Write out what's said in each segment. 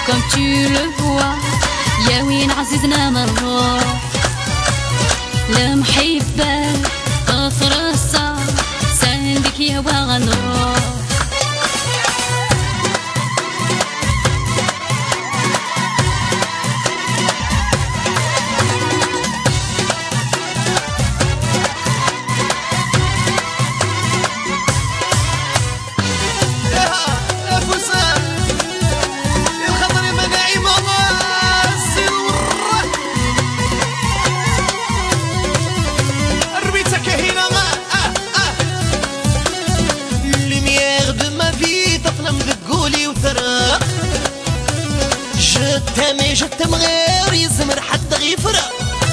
comme tu le vois. يا وين عزيزنا مرة المحبة فرصة سندك يا وغنروح. جتم غير يزمر حد غيفرق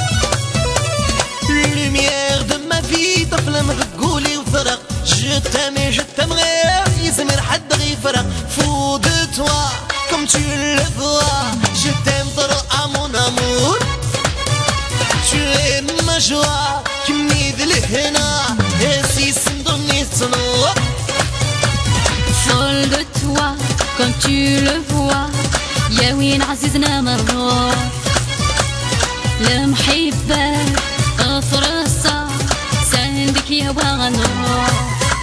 لوميير دو ما في طفل مغقولي وفرق. جتم غير يزمر حد غيفرق. فو دو توا كوم tu le vois. Je t'aime trop à mon amour. Tu es ma joie qui m'aide لهنا هسي صندوقني تصنوع. Folle de toi comme tu le vois. يا وين عزيزنا مرة المحبة فرصة سندك يا وغنروح.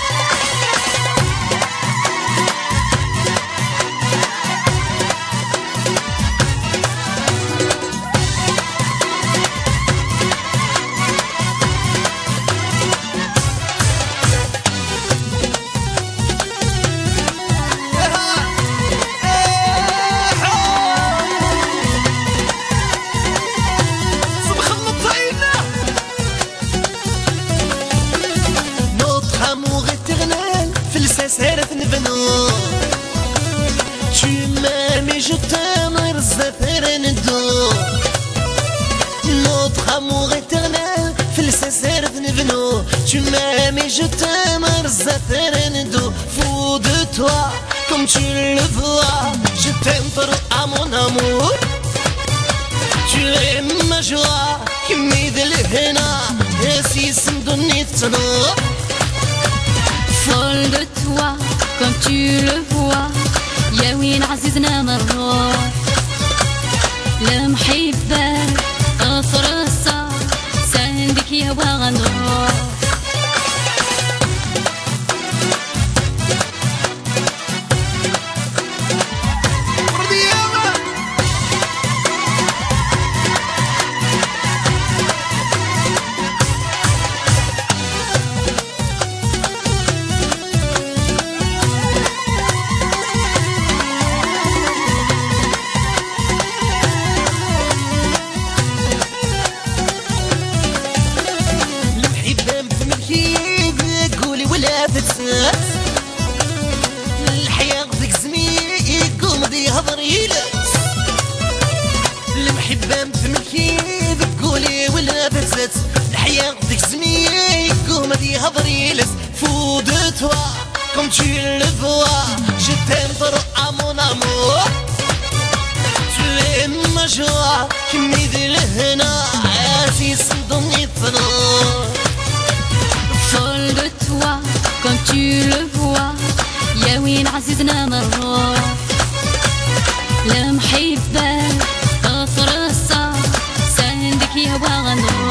سيرة نبنو tu m'aimes et je t'aime غير الزفير ندو. notre amour éternel في السيرة نبنو tu m'aimes et je t'aime غير الزفير ندو. fou de toi comme tu le vois. je t'aime trop à mon amour. tu es ma joie qui m'aide لهنا هسي صندوقني تصنوع. Folle de toi comme tu le vois. يا وين عزيزنا مرة المحبة فرصة سندك يا وغنروح. الحياة غدك زميك قومدي هضري لس. المحبة مفمكي قولي ولا بتزت. الحياة غدك زميك قومدي هضري لس. fou de toi comme tu le vois. je t'aime trop à mon amour. tu es ma joie qui m'aide لهنا عاسي صندوقني تصنوع. Folle de toi comme tu le vois. يا وين عزيزنا مرة المحبة فرصة سندك يا وغنروح.